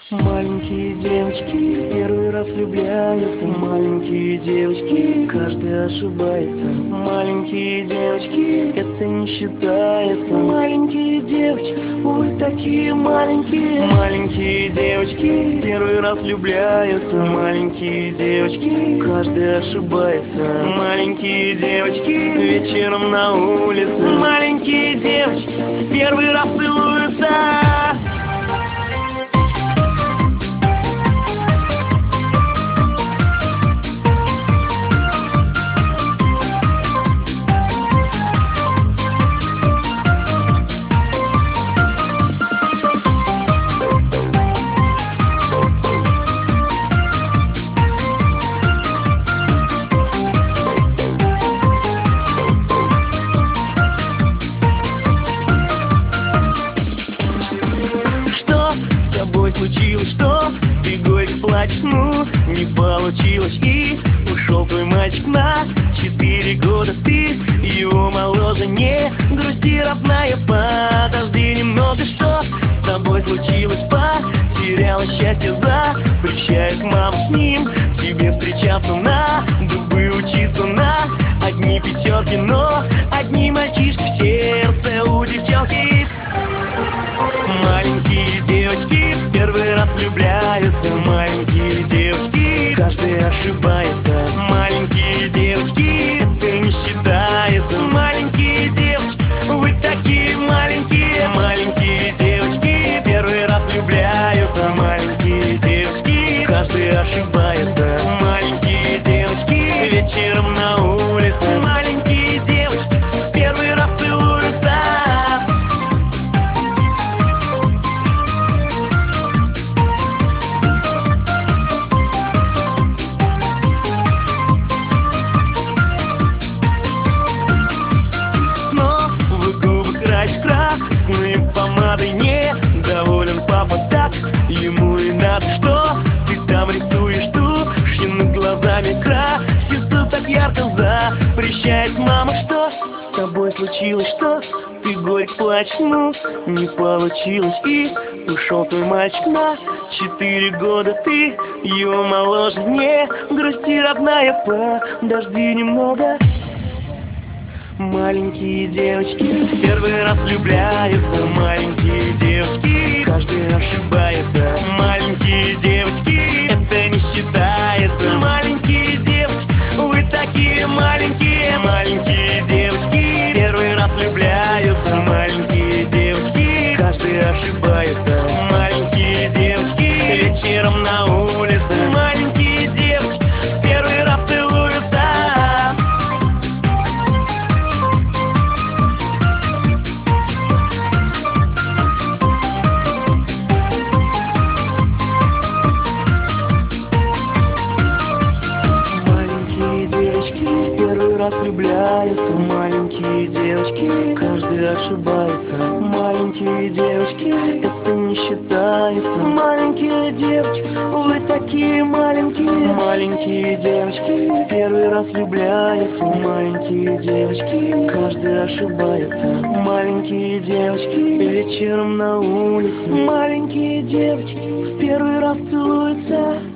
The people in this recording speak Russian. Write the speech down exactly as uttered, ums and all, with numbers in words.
Маленькие девочки первый раз влюбляются. Маленькие девочки, каждый ошибается. Маленькие девочки, это не считается. Маленькие девочки, вы такие маленькие. Маленькие девочки первый раз влюбляются. Маленькие девочки, каждый ошибается. Маленькие девочки вечером на улице. Маленькие девочки в первый раз целуются. Случилось, что ты горько плачешь, ну не получилось. И ушел твой мальчик на четыре года. Ты его моложе, не грусти, родная, подожди немного. Что с тобой случилось? Потеряла счастье, запрещает мама с ним тебе встречаться, на дубы учиться, на одни пятерки, но одни мальчишки в сердце у девчонки. Маленькие девочки первый раз влюбляются. Маленькие девочки, каждый ошибается. Маленькие девочки, это не считается. Маленькие девочки, вы такие маленькие. Маленькие девочки первый раз влюбляются. Маленькие девочки, каждый ошибается. Маленькие девочки вечером на улице. Маленькие девочки первый раз целуются. Красной помадой недоволен папа, так ему и надо. Что ты там рисуешь? Туши над глазами, краситься так ярко запрещает мама. Что с тобой случилось? Что ты горько плачешь? Ну, не получилось. И ушел твой мальчик на четыре года. Ты его моложе, не грусти, родная, подожди немного. Маленькие девочки первый раз влюбляются. Маленькие девочки, каждый ошибается. Маленькие девочки, это не считается. Маленькие девочки, вы такие маленькие. Маленькие девочки первый раз влюбляются. Маленькие девочки, каждый ошибается. Маленькие девочки вечером на улице. Маленькие девочки первый раз целуются. Первый раз влюбляются. Маленькие девочки, каждый ошибается. Маленькие девочки, это не считается. Маленькие девочки, вы такие маленькие. Маленькие девочки первый раз влюбляются. Маленькие девочки, каждый ошибается. Маленькие девочки вечером на улице. Маленькие девочки в первый раз целуются.